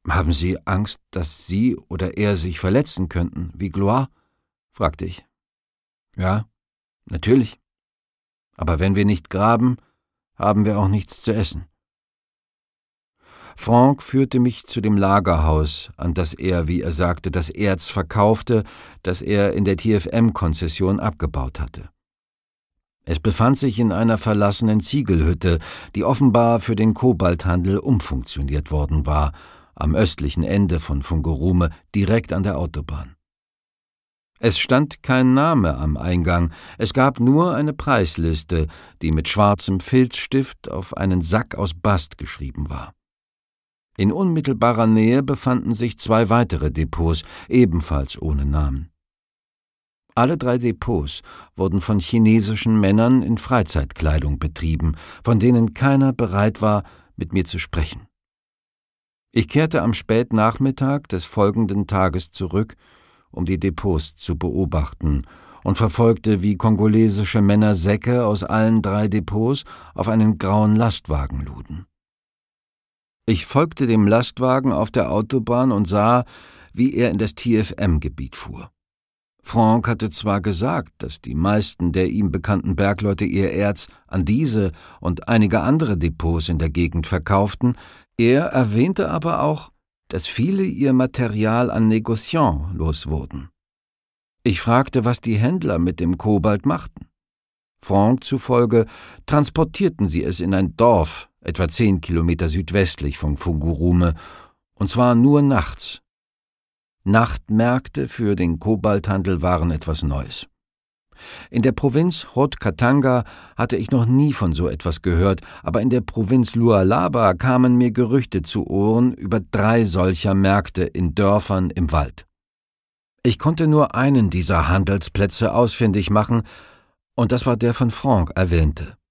Haben Sie Angst, dass Sie oder er sich verletzen könnten, wie Gloire? Fragte ich. Ja, natürlich. Aber wenn wir nicht graben, haben wir auch nichts zu essen. Franck führte mich zu dem Lagerhaus, an das er, wie er sagte, das Erz verkaufte, das er in der TFM-Konzession abgebaut hatte. Es befand sich in einer verlassenen Ziegelhütte, die offenbar für den Kobalthandel umfunktioniert worden war, am östlichen Ende von Fungurume, direkt an der Autobahn. Es stand kein Name am Eingang, es gab nur eine Preisliste, die mit schwarzem Filzstift auf einen Sack aus Bast geschrieben war. In unmittelbarer Nähe befanden sich 2 weitere Depots, ebenfalls ohne Namen. Alle 3 Depots wurden von chinesischen Männern in Freizeitkleidung betrieben, von denen keiner bereit war, mit mir zu sprechen. Ich kehrte am Spätnachmittag des folgenden Tages zurück, um die Depots zu beobachten, und verfolgte, wie kongolesische Männer Säcke aus allen 3 Depots auf einen grauen Lastwagen luden. Ich folgte dem Lastwagen auf der Autobahn und sah, wie er in das TFM-Gebiet fuhr. Franck hatte zwar gesagt, dass die meisten der ihm bekannten Bergleute ihr Erz an diese und einige andere Depots in der Gegend verkauften, er erwähnte aber auch, dass viele ihr Material an Négociants los wurden. Ich fragte, was die Händler mit dem Kobalt machten. Franck zufolge transportierten sie es in ein Dorf, etwa 10 Kilometer südwestlich von Fungurume, und zwar nur nachts. Nachtmärkte für den Kobalthandel waren etwas Neues. In der Provinz Haut-Katanga hatte ich noch nie von so etwas gehört, aber in der Provinz Lualaba kamen mir Gerüchte zu Ohren über 3 solcher Märkte in Dörfern im Wald. Ich konnte nur einen dieser Handelsplätze ausfindig machen, und das war der von Franck erwähnte.